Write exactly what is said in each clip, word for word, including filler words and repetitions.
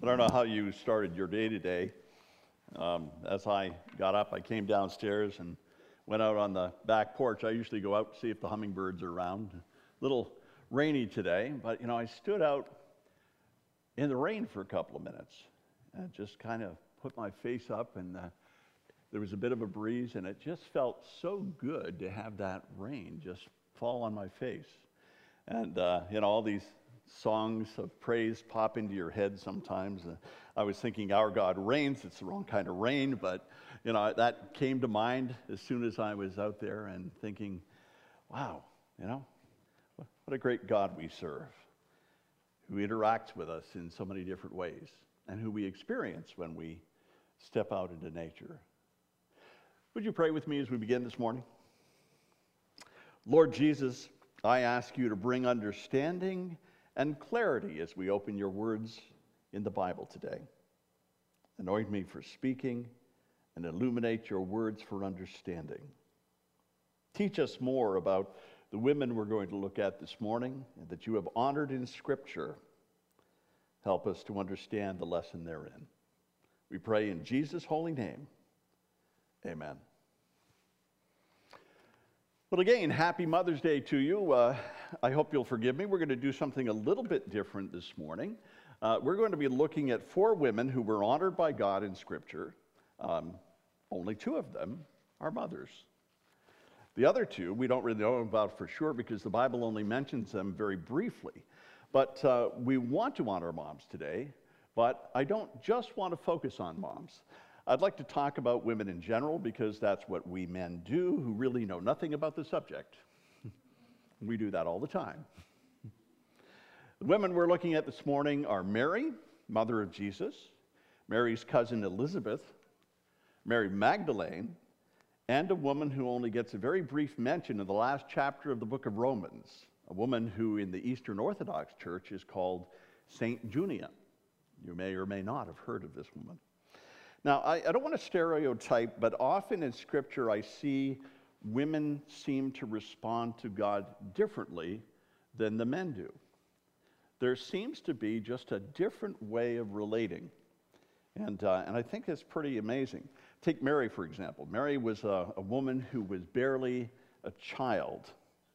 I don't know how you started your day today. Um, as I got up, I came downstairs and went out on the back porch. I usually go out to see if the hummingbirds are around. A little rainy today, but you know, I stood out in the rain for a couple of minutes and just kind of put my face up, and uh, there was a bit of a breeze, and it just felt so good to have that rain just fall on my face. And uh, you know, all these songs of praise pop into your head sometimes. Uh, I was thinking, Our God Reigns. It's the wrong kind of rain, but you know, that came to mind as soon as I was out there and thinking, wow, you know, what a great God we serve, who interacts with us in so many different ways, and who we experience when we step out into nature. Would you pray with me as we begin this morning? Lord Jesus, I ask you to bring understanding and clarity as we open your words in the Bible today. Anoint me for speaking and illuminate your words for understanding. Teach us more about the women we're going to look at this morning and that you have honored in Scripture. Help us to understand the lesson therein. We pray in Jesus' holy name. Amen. Well, again, happy Mother's Day to you. Uh, I hope you'll forgive me. We're going to do something a little bit different this morning. Uh, we're going to be looking at four women who were honored by God in Scripture. Um, only two of them are mothers. The other two we don't really know about for sure because the Bible only mentions them very briefly. But uh, we want to honor moms today, but I don't just want to focus on moms. I'd like to talk about women in general because that's what we men do who really know nothing about the subject. We do that all the time. The women we're looking at this morning are Mary, mother of Jesus, Mary's cousin Elizabeth, Mary Magdalene, and a woman who only gets a very brief mention in the last chapter of the book of Romans, a woman who in the Eastern Orthodox Church is called Saint Junia. You may or may not have heard of this woman. Now, I, I don't want to stereotype, but often in Scripture I see women seem to respond to God differently than the men do. There seems to be just a different way of relating, and, uh, and I think it's pretty amazing. Take Mary, for example. Mary was a, a woman who was barely a child,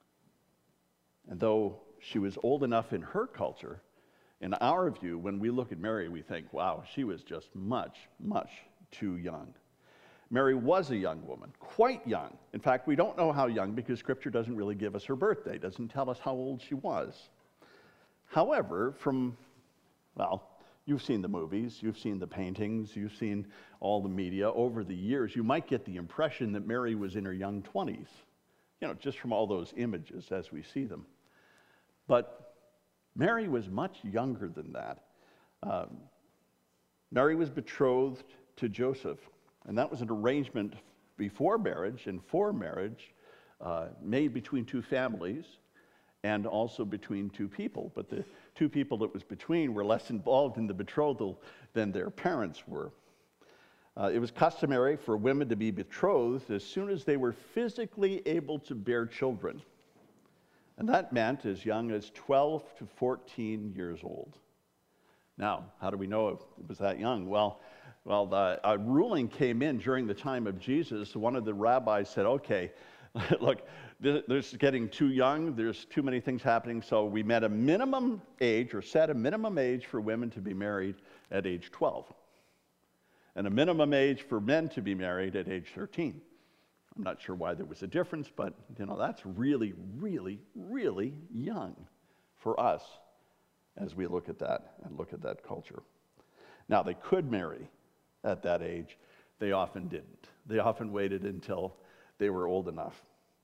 and though she was old enough in her culture, in our view, when we look at Mary, we think, wow, she was just much, much too young. Mary was a young woman, quite young. In fact, we don't know how young because Scripture doesn't really give us her birthday, doesn't tell us how old she was. However, from, well, you've seen the movies, you've seen the paintings, you've seen all the media over the years, you might get the impression that Mary was in her young twenties, you know, just from all those images as we see them. But Mary was much younger than that. Um, Mary was betrothed to Joseph, and that was an arrangement before marriage and for marriage, uh, made between two families and also between two people. But the two people it was between were less involved in the betrothal than their parents were. Uh, it was customary for women to be betrothed as soon as they were physically able to bear children. And that meant as young as twelve to fourteen years old. Now, how do we know it was that young? Well, well, the a ruling came in during the time of Jesus. One of the rabbis said, okay, look, this is getting too young. There's too many things happening. So we met a minimum age, or set a minimum age for women to be married at age twelve. And a minimum age for men to be married at age thirteen. I'm not sure why there was a difference, but you know, that's really, really, really young for us as we look at that and look at that culture. Now, they could marry at that age. They often didn't. They often waited until they were old enough.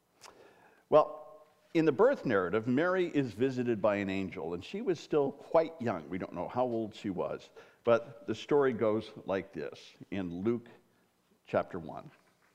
Well, in the birth narrative, Mary is visited by an angel, and she was still quite young. We don't know how old she was, but the story goes like this in Luke chapter one.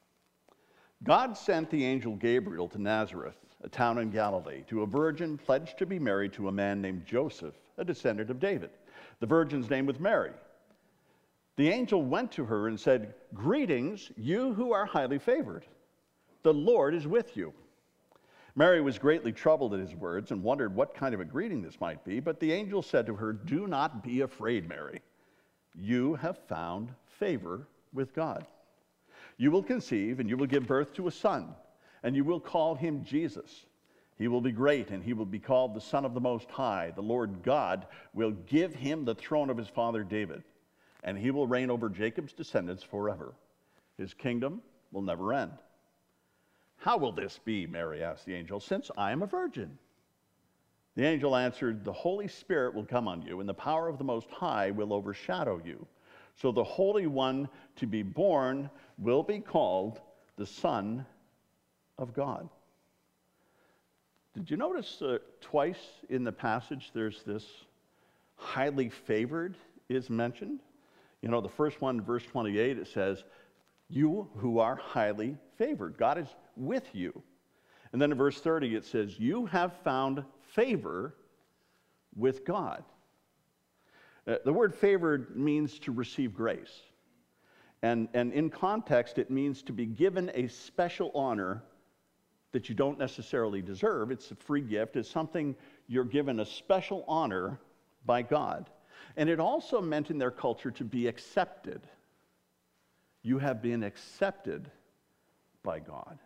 God sent the angel Gabriel to Nazareth, a town in Galilee, to a virgin pledged to be married to a man named Joseph, a descendant of David. The virgin's name was Mary. The angel went to her and said, "Greetings, you who are highly favored. The Lord is with you." Mary was greatly troubled at his words and wondered what kind of a greeting this might be, but the angel said to her, "Do not be afraid, Mary. you have found favor with God. You will conceive, and you will give birth to a son, and you will call him Jesus. He will be great, and he will be called the Son of the Most High. The Lord God will give him the throne of his father David, and he will reign over Jacob's descendants forever. His kingdom will never end. How will this be, Mary asked the angel, since I am a virgin? The angel answered, the Holy Spirit will come on you, and the power of the Most High will overshadow you. So the Holy One to be born will be called the Son of God. Did you notice uh, twice in the passage there's this highly favored is mentioned? You know, the first one, verse twenty-eight, it says, you who are highly favored. God is with you. And then in verse thirty, it says, you have found favor with God. Uh, the word favored means to receive grace. And, and in context, it means to be given a special honor that you don't necessarily deserve. It's a free gift. It's something you're given a special honor by God. And it also meant in their culture to be accepted. You have been accepted by God.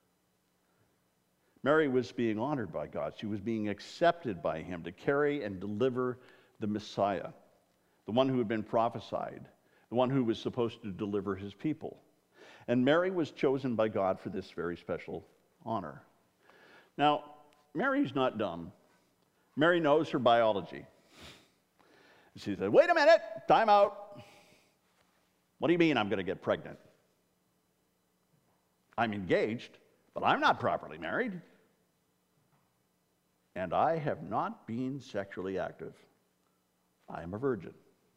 Mary was being honored by God. She was being accepted by him to carry and deliver the Messiah, the one who had been prophesied, the one who was supposed to deliver his people. And Mary was chosen by God for this very special honor. Now, Mary's not dumb. Mary knows her biology. She said, wait a minute, time out. What do you mean I'm going to get pregnant? I'm engaged, but I'm not properly married. And I have not been sexually active. I am a virgin.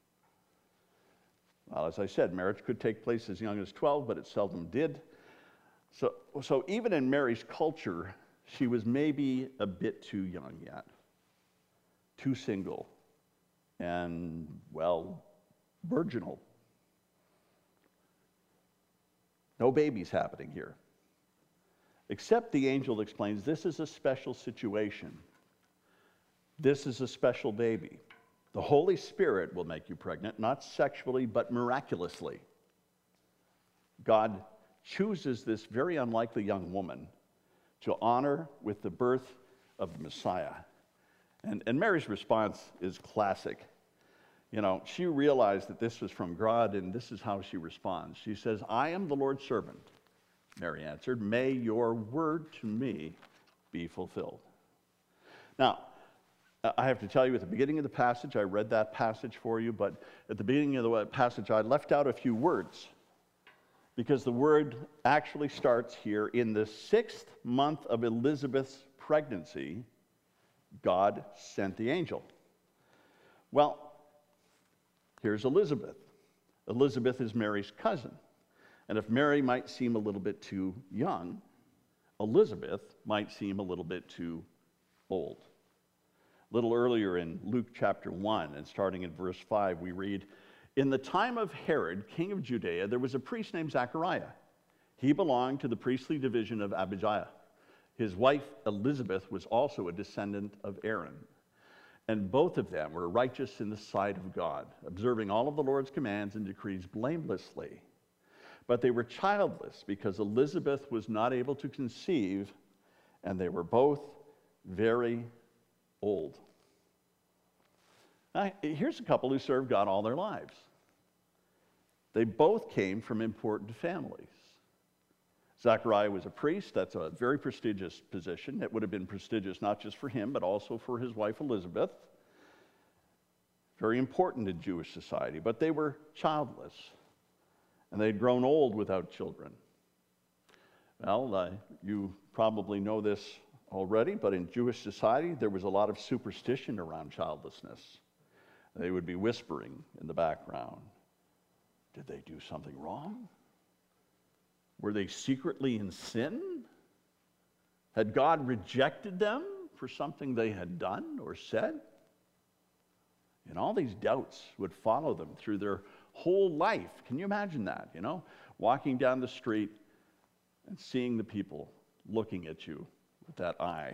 Well, as I said, marriage could take place as young as twelve, but it seldom did. So, so even in Mary's culture, she was maybe a bit too young yet, too single, and, well, virginal. No babies happening here. Except the angel explains this is a special situation. This is a special baby. The Holy Spirit will make you pregnant, not sexually, but miraculously. God chooses this very unlikely young woman to honor with the birth of the Messiah. And, and Mary's response is classic. You know, she realized that this was from God, and this is how she responds. She says, I am the Lord's servant. Mary answered, may your word to me be fulfilled. Now, I have to tell you, at the beginning of the passage, I read that passage for you, but at the beginning of the passage, I left out a few words, because the word actually starts here in the sixth month of Elizabeth's pregnancy. God sent the angel. Well, here's Elizabeth. Elizabeth is Mary's cousin. And if Mary might seem a little bit too young, Elizabeth might seem a little bit too old. A little earlier in Luke chapter one, and starting in verse five, we read, in the time of Herod, king of Judea, there was a priest named Zechariah. He belonged to the priestly division of Abijah. His wife Elizabeth was also a descendant of Aaron. And both of them were righteous in the sight of God, observing all of the Lord's commands and decrees blamelessly. But they were childless because Elizabeth was not able to conceive, and they were both very old. Now, here's a couple who served God all their lives. They both came from important families. Zechariah was a priest. That's a very prestigious position. It would have been prestigious not just for him, but also for his wife Elizabeth. Very important in Jewish society. But they were childless, and they'd grown old without children. Well, uh, you probably know this already, but in Jewish society, there was a lot of superstition around childlessness. They would be whispering in the background. Did they do something wrong? Were they secretly in sin? Had God rejected them for something they had done or said? And all these doubts would follow them through their whole life. Can you imagine that, you know? Walking down the street and seeing the people looking at you with that eye.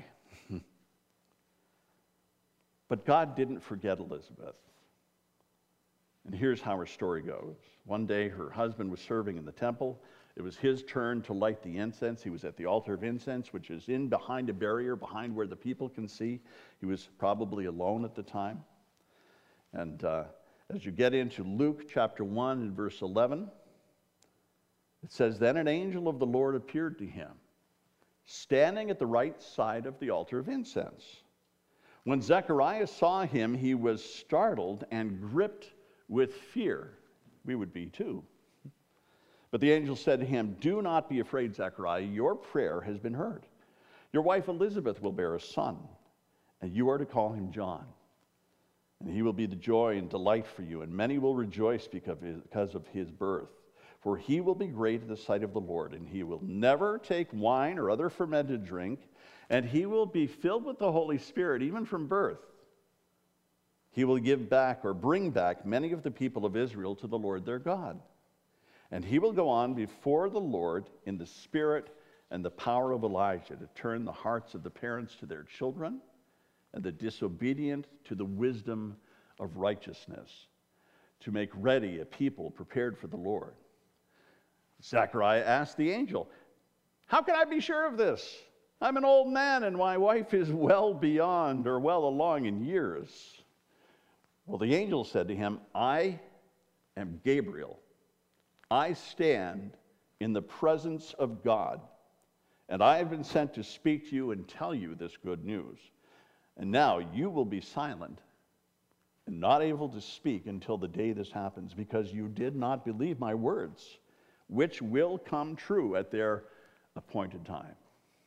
But God didn't forget Elizabeth. And here's how her story goes. One day, her husband was serving in the temple. It was his turn to light the incense. He was at the altar of incense, which is in behind a barrier, behind where the people can see. He was probably alone at the time. And uh, as you get into Luke chapter one and verse eleven, it says, "Then an angel of the Lord appeared to him, standing at the right side of the altar of incense. When Zechariah saw him, he was startled and gripped with fear." We would be too. But the angel said to him, "Do not be afraid, Zechariah. Your prayer has been heard. Your wife Elizabeth will bear a son, and you are to call him John. And he will be the joy and delight for you, and many will rejoice because of his birth. For he will be great in the sight of the Lord, and he will never take wine or other fermented drink, and he will be filled with the Holy Spirit even from birth. He will give back or bring back many of the people of Israel to the Lord their God. And he will go on before the Lord in the spirit and the power of Elijah to turn the hearts of the parents to their children and the disobedient to the wisdom of righteousness, to make ready a people prepared for the Lord." Zechariah asked the angel, "How can I be sure of this? I'm an old man and my wife is well beyond or well along in years." Well, the angel said to him, "I am Gabriel. I stand in the presence of God, and I have been sent to speak to you and tell you this good news. And now you will be silent and not able to speak until the day this happens, because you did not believe my words, which will come true at their appointed time."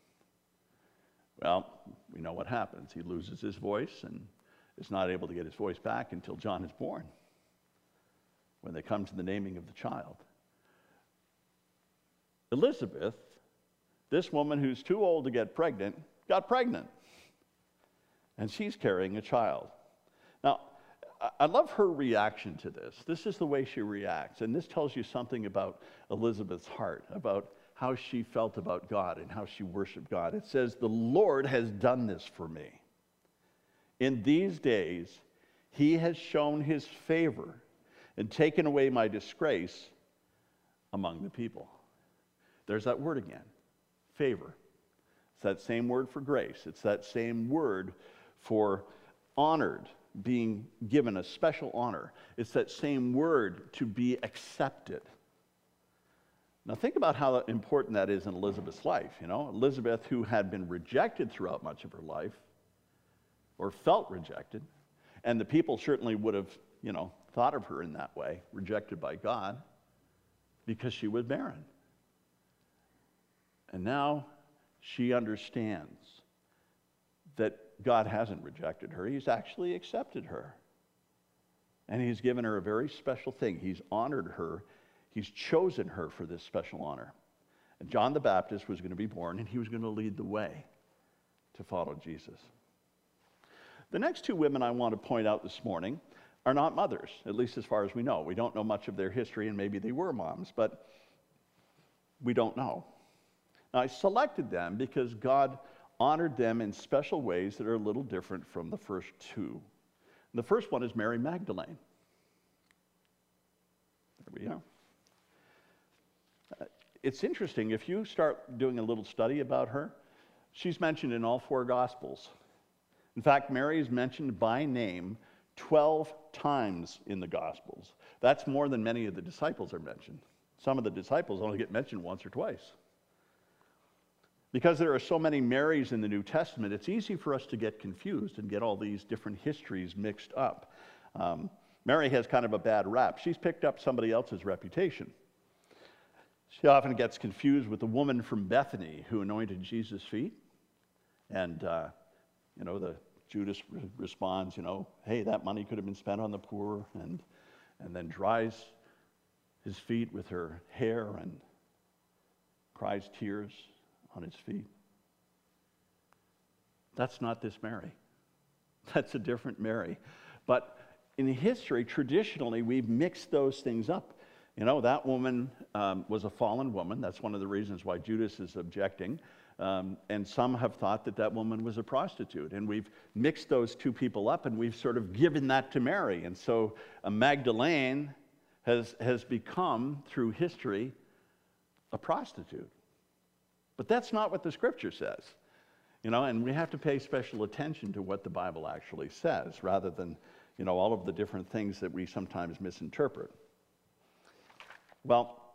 Well, we know what happens. He loses his voice and is not able to get his voice back until John is born, when they come to the naming of the child. Elizabeth, this woman who's too old to get pregnant, got pregnant. And she's carrying a child. Now, I love her reaction to this. This is the way she reacts. And this tells you something about Elizabeth's heart, about how she felt about God and how she worshiped God. It says, "The Lord has done this for me. In these days, he has shown his favor and taken away my disgrace among the people." There's that word again, favor. It's that same word for grace. It's that same word for honored, being given a special honor. It's that same word to be accepted. Now think about how important that is in Elizabeth's life. You know, Elizabeth, who had been rejected throughout much of her life, or felt rejected, and the people certainly would have, you know, thought of her in that way, rejected by God, because she was barren. And now she understands that God hasn't rejected her. He's actually accepted her. And he's given her a very special thing. He's honored her. He's chosen her for this special honor. And John the Baptist was going to be born, and he was going to lead the way to follow Jesus. The next two women I want to point out this morning are not mothers, at least as far as we know. We don't know much of their history, and maybe they were moms, but we don't know. Now, I selected them because God honored them in special ways that are a little different from the first two. And the first one is Mary Magdalene. There we are. Uh, it's interesting, if you start doing a little study about her, she's mentioned in all four Gospels. In fact, Mary is mentioned by name twelve times in the Gospels. That's more than many of the disciples are mentioned. Some of the disciples only get mentioned once or twice. Because there are so many Marys in the New Testament, it's easy for us to get confused and get all these different histories mixed up. Um, Mary has kind of a bad rap. She's picked up somebody else's reputation. She often gets confused with the woman from Bethany who anointed Jesus' feet. And, uh, you know, the Judas re- responds, you know, hey, that money could have been spent on the poor, and, and then dries his feet with her hair and cries tears on his feet. That's not this Mary. That's a different Mary. But in history, traditionally, we've mixed those things up. You know, that woman um, was a fallen woman. That's one of the reasons why Judas is objecting. Um, and some have thought that that woman was a prostitute. And we've mixed those two people up, and we've sort of given that to Mary. And so a Magdalene has, has become, through history, a prostitute. But that's not what the Scripture says. You know, and we have to pay special attention to what the Bible actually says, rather than, you know, all of the different things that we sometimes misinterpret. Well,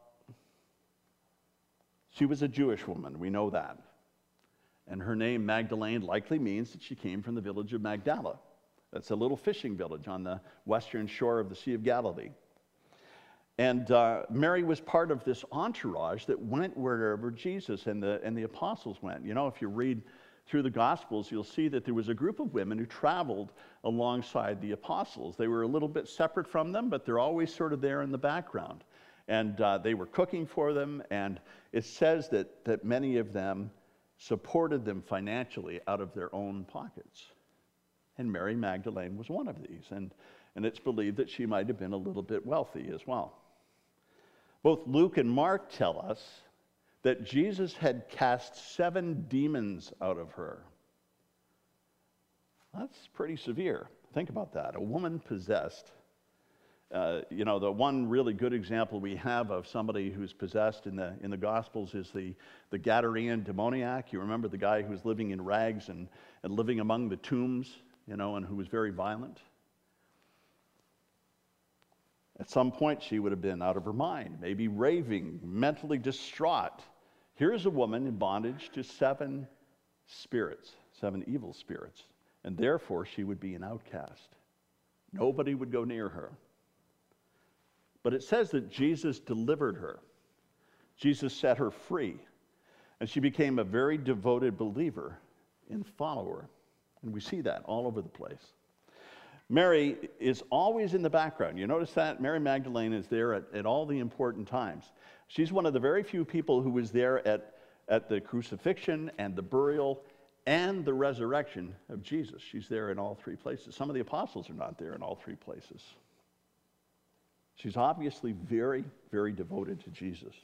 she was a Jewish woman, we know that. And her name, Magdalene, likely means that she came from the village of Magdala. That's a little fishing village on the western shore of the Sea of Galilee. And uh, Mary was part of this entourage that went wherever Jesus and the, and the apostles went. You know, if you read through the Gospels, you'll see that there was a group of women who traveled alongside the apostles. They were a little bit separate from them, but they're always sort of there in the background. And uh, they were cooking for them, and it says that, that many of them supported them financially out of their own pockets. And Mary Magdalene was one of these, and, and it's believed that she might have been a little bit wealthy as well. Both Luke and Mark tell us that Jesus had cast seven demons out of her. That's pretty severe. Think about that. A woman possessed. Uh, you know, the one really good example we have of somebody who's possessed in the in the Gospels is the, the Gadarene demoniac. You remember the guy who was living in rags and, and living among the tombs, you know, and who was very violent? At some point, she would have been out of her mind, maybe raving, mentally distraught. Here's a woman in bondage to seven spirits, seven evil spirits, and therefore she would be an outcast. Nobody would go near her. But it says that Jesus delivered her. Jesus set her free, and she became a very devoted believer and follower. And we see that all over the place. Mary is always in the background. You notice that? Mary Magdalene is there at, at all the important times. She's one of the very few people who was there at, at the crucifixion and the burial and the resurrection of Jesus. She's there in all three places. Some of the apostles are not there in all three places. She's obviously very, very devoted to Jesus.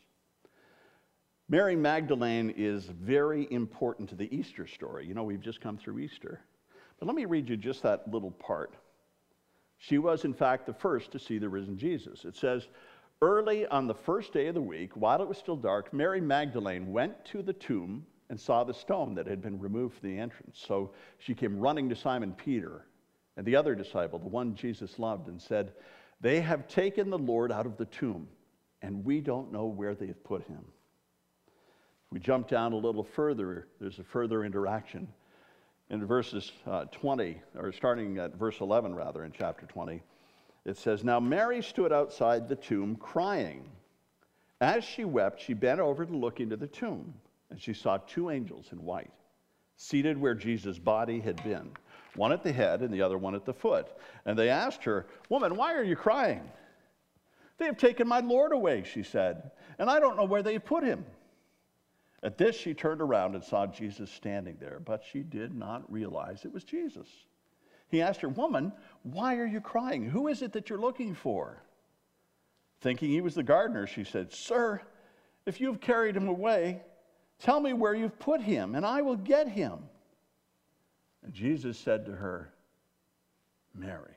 Mary Magdalene is very important to the Easter story. You know, we've just come through Easter. But let me read you just that little part. She was, in fact, the first to see the risen Jesus. It says, early on the first day of the week, while it was still dark, Mary Magdalene went to the tomb and saw the stone that had been removed from the entrance. So she came running to Simon Peter and the other disciple, the one Jesus loved, and said, they have taken the Lord out of the tomb, and we don't know where they have put him. If we jump down a little further, there's a further interaction. In verses uh, twenty, or starting at verse eleven, rather, in chapter twenty, it says, now Mary stood outside the tomb crying. As she wept, she bent over to look into the tomb, and she saw two angels in white, seated where Jesus' body had been, one at the head and the other one at the foot. And they asked her, woman, why are you crying? They have taken my Lord away, she said, and I don't know where they put him. At this, she turned around and saw Jesus standing there, but she did not realize it was Jesus. He asked her, woman, why are you crying? Who is it that you're looking for? Thinking he was the gardener, she said, sir, if you've carried him away, tell me where you've put him, and I will get him. And Jesus said to her, Mary.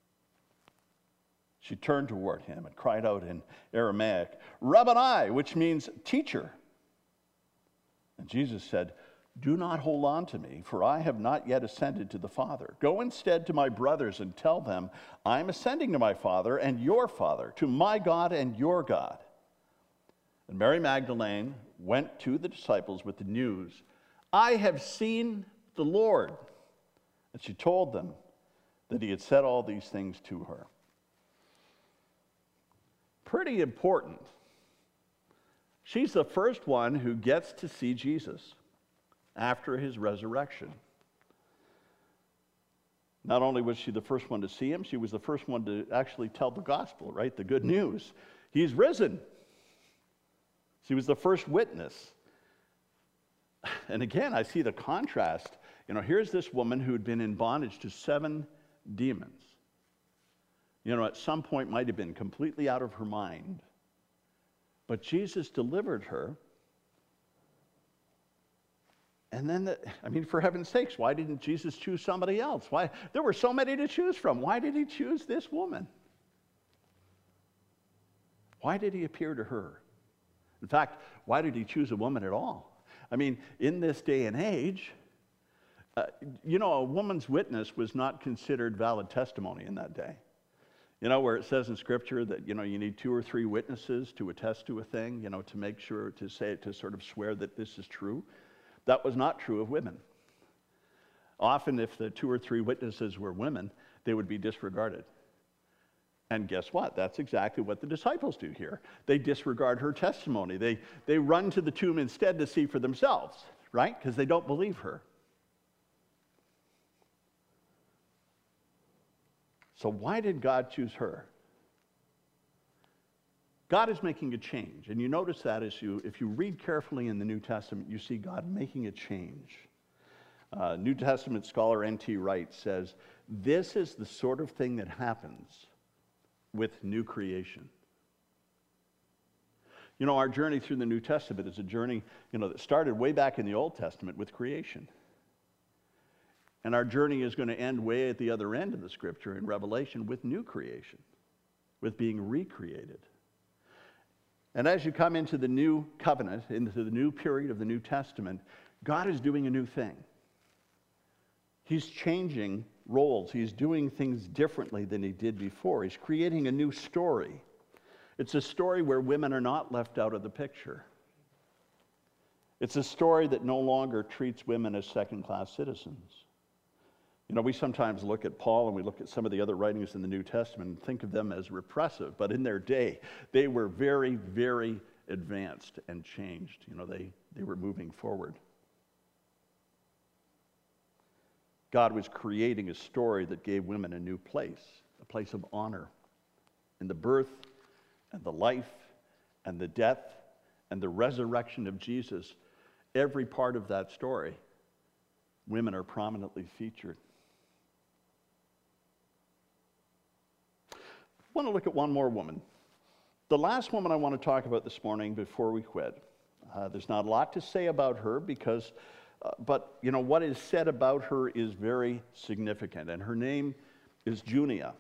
She turned toward him and cried out in Aramaic, Rabboni, which means teacher. And Jesus said, do not hold on to me, for I have not yet ascended to the Father. Go instead to my brothers and tell them, I am ascending to my Father and your Father, to my God and your God. And Mary Magdalene went to the disciples with the news, I have seen the Lord. And she told them that he had said all these things to her. Pretty important. She's the first one who gets to see Jesus after his resurrection. Not only was she the first one to see him, she was the first one to actually tell the gospel, right? The good news. He's risen. She was the first witness. And again, I see the contrast. You know, here's this woman who had been in bondage to seven demons. You know, at some point might have been completely out of her mind. But Jesus delivered her. And then, the, I mean, for heaven's sakes, why didn't Jesus choose somebody else? Why? There were so many to choose from. Why did he choose this woman? Why did he appear to her? In fact, why did he choose a woman at all? I mean, in this day and age, uh, you know, a woman's witness was not considered valid testimony in that day. You know, where it says in Scripture that, you know, you need two or three witnesses to attest to a thing, you know, to make sure, to say, to sort of swear that this is true. That was not true of women. Often, if the two or three witnesses were women, they would be disregarded. And guess what? That's exactly what the disciples do here. They disregard her testimony. They, they run to the tomb instead to see for themselves, right? Because they don't believe her. So why did God choose her? God is making a change, and you notice that as you, if you read carefully in the New Testament, you see God making a change. Uh, New Testament scholar N T Wright says, this is the sort of thing that happens with new creation. You know, our journey through the New Testament is a journey, you know, that started way back in the Old Testament with creation. And our journey is going to end way at the other end of the Scripture in Revelation with new creation, with being recreated. And as you come into the new covenant, into the new period of the New Testament, God is doing a new thing. He's changing roles. He's doing things differently than he did before. He's creating a new story. It's a story where women are not left out of the picture. It's a story that no longer treats women as second-class citizens. You know, we sometimes look at Paul and we look at some of the other writings in the New Testament and think of them as repressive, but in their day, they were very, very advanced and changed. You know, they, they were moving forward. God was creating a story that gave women a new place, a place of honor. In the birth and the life and the death and the resurrection of Jesus, every part of that story, women are prominently featured. I want to look at one more woman. The last woman I want to talk about this morning before we quit. Uh, there's not a lot to say about her because, uh, but you know, what is said about her is very significant, and her name is Junia.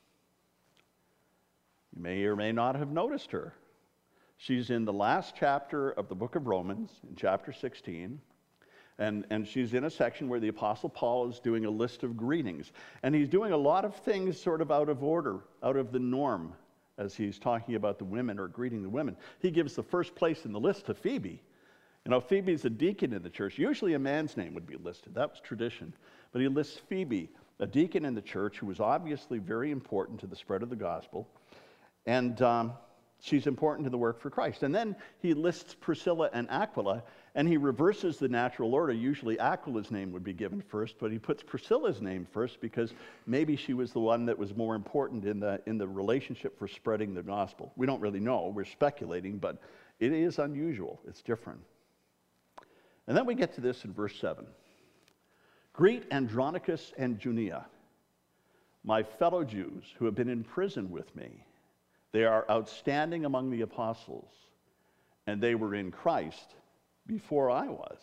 You may or may not have noticed her. She's in the last chapter of the book of Romans, in chapter sixteen. And, and she's in a section where the Apostle Paul is doing a list of greetings. And he's doing a lot of things sort of out of order, out of the norm, as he's talking about the women or greeting the women. He gives the first place in the list to Phoebe. You know, Phoebe's a deacon in the church. Usually a man's name would be listed. That was tradition. But he lists Phoebe, a deacon in the church who was obviously very important to the spread of the gospel. And um, she's important to the work for Christ. And then he lists Priscilla and Aquila, and he reverses the natural order. Usually Aquila's name would be given first, but he puts Priscilla's name first because maybe she was the one that was more important in the, in the relationship for spreading the gospel. We don't really know. We're speculating, but it is unusual. It's different. And then we get to this in verse seven. Greet Andronicus and Junia, my fellow Jews who have been in prison with me. They are outstanding among the apostles, and they were in Christ before I was.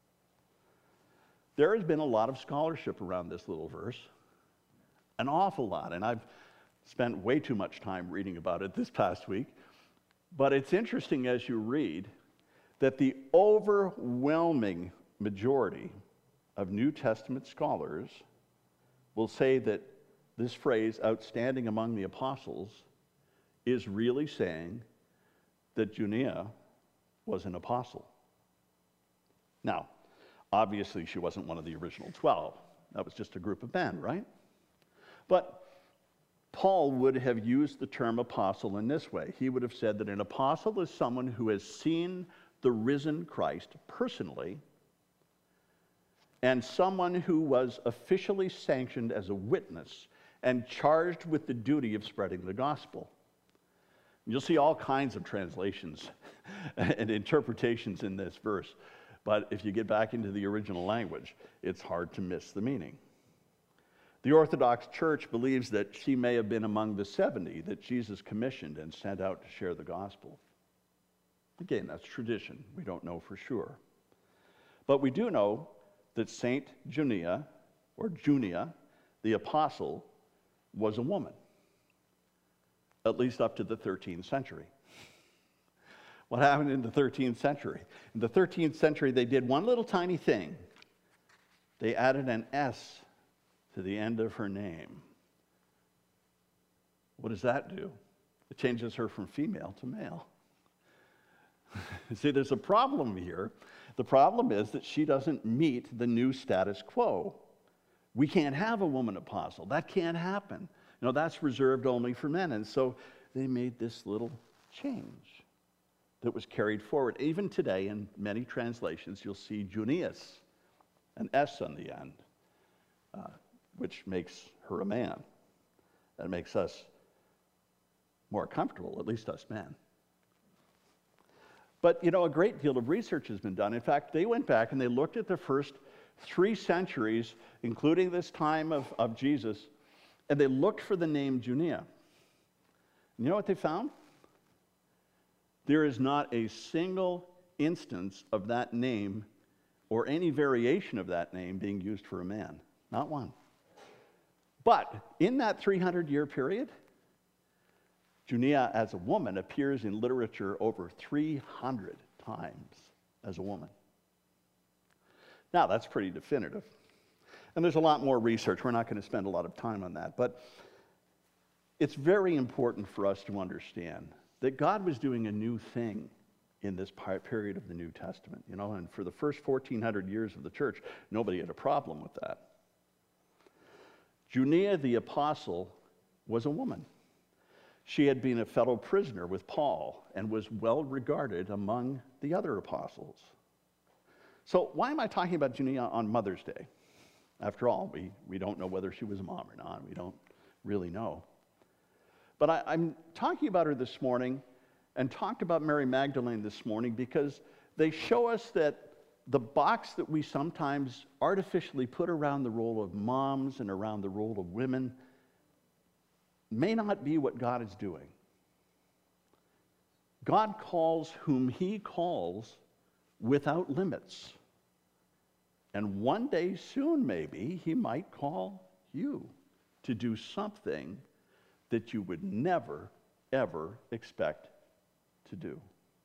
There has been a lot of scholarship around this little verse, an awful lot, and I've spent way too much time reading about it this past week. But it's interesting as you read that the overwhelming majority of New Testament scholars will say that this phrase, outstanding among the apostles, is really saying that Junia was an apostle. Now, obviously she wasn't one of the original twelve. That was just a group of men, right? But Paul would have used the term apostle in this way. He would have said that an apostle is someone who has seen the risen Christ personally, and someone who was officially sanctioned as a witness and charged with the duty of spreading the gospel. You'll see all kinds of translations and interpretations in this verse, but if you get back into the original language, it's hard to miss the meaning. The Orthodox Church believes that she may have been among the seventy that Jesus commissioned and sent out to share the gospel. Again, that's tradition. We don't know for sure. But we do know that Saint Junia, or Junia, the apostle, was a woman, at least up to the thirteenth century. What happened in the thirteenth century? In the thirteenth century, they did one little tiny thing. They added an S to the end of her name. What does that do? It changes her from female to male. See, there's a problem here. The problem is that she doesn't meet the new status quo. We can't have a woman apostle. That can't happen. You know, that's reserved only for men. And so they made this little change that was carried forward. Even today, in many translations, you'll see Junius, an S on the end, uh, which makes her a man. That makes us more comfortable, at least us men. But, you know, a great deal of research has been done. In fact, they went back and they looked at the first three centuries, including this time of, of Jesus, and they looked for the name Junia. You know what they found? There is not a single instance of that name or any variation of that name being used for a man. Not one. But in that three hundred year period, Junia as a woman appears in literature over three hundred times as a woman. Now, that's pretty definitive. And there's a lot more research. We're not going to spend a lot of time on that. But it's very important for us to understand that God was doing a new thing in this period of the New Testament. You know, and for the first fourteen hundred years of the church, nobody had a problem with that. Junia the apostle was a woman. She had been a fellow prisoner with Paul and was well regarded among the other apostles. So why am I talking about Junia on Mother's Day? After all, we, we don't know whether she was a mom or not. We don't really know. But I, I'm talking about her this morning and talked about Mary Magdalene this morning because they show us that the box that we sometimes artificially put around the role of moms and around the role of women may not be what God is doing. God calls whom he calls without limits. And one day soon, maybe, he might call you to do something that you would never, ever expect to do.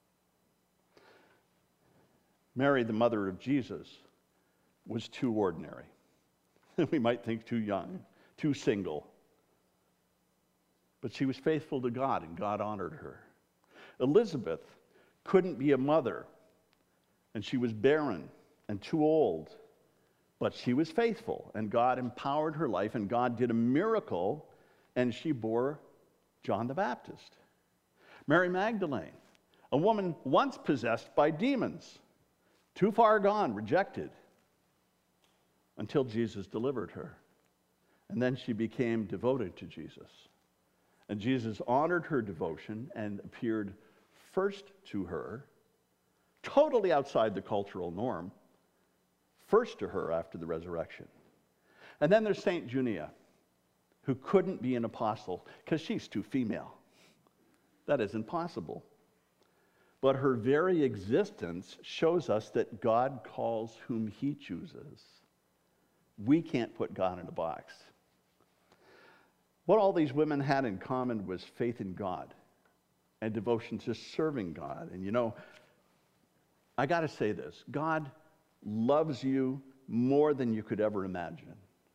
Mary, the mother of Jesus, was too ordinary. We might think too young, too single. But she was faithful to God, and God honored her. Elizabeth couldn't be a mother, and she was barren and too old. But she was faithful, and God empowered her life, and God did a miracle, and she bore John the Baptist. Mary Magdalene, a woman once possessed by demons, too far gone, rejected, until Jesus delivered her. And then she became devoted to Jesus. And Jesus honored her devotion and appeared first to her, totally outside the cultural norm, first to her after the resurrection. And then there's Saint Junia, who couldn't be an apostle because she's too female. That is impossible. But her very existence shows us that God calls whom he chooses. We can't put God in a box. What all these women had in common was faith in God and devotion to serving God. And you know, I got to say this, God loves you more than you could ever imagine.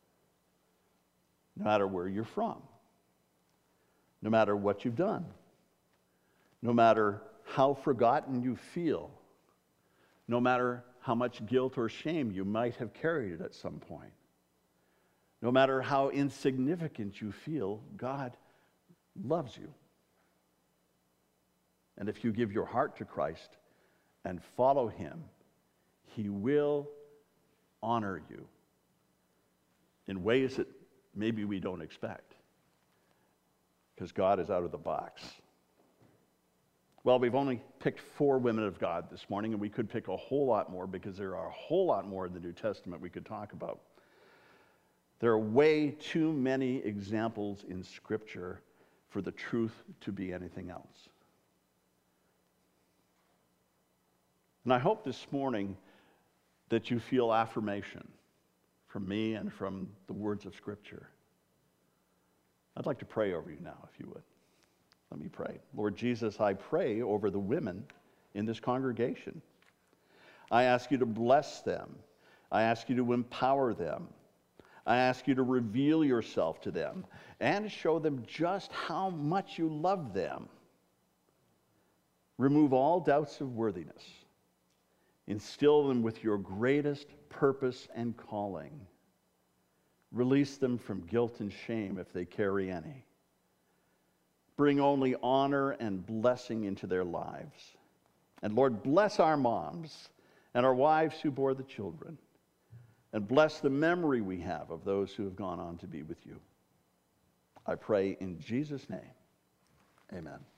No matter where you're from, no matter what you've done, no matter how forgotten you feel, no matter how much guilt or shame you might have carried at some point, no matter how insignificant you feel, God loves you. And if you give your heart to Christ and follow him, he will honor you in ways that maybe we don't expect, because God is out of the box. Well, we've only picked four women of God this morning, and we could pick a whole lot more because there are a whole lot more in the New Testament we could talk about. There are way too many examples in Scripture for the truth to be anything else. And I hope this morning that you feel affirmation from me and from the words of Scripture. I'd like to pray over you now, if you would. Let me pray. Lord Jesus, I pray over the women in this congregation. I ask you to bless them. I ask you to empower them. I ask you to reveal yourself to them and show them just how much you love them. Remove all doubts of worthiness. Instill them with your greatest purpose and calling. Release them from guilt and shame if they carry any. Bring only honor and blessing into their lives. And Lord, bless our moms and our wives who bore the children. And bless the memory we have of those who have gone on to be with you. I pray in Jesus' name, amen.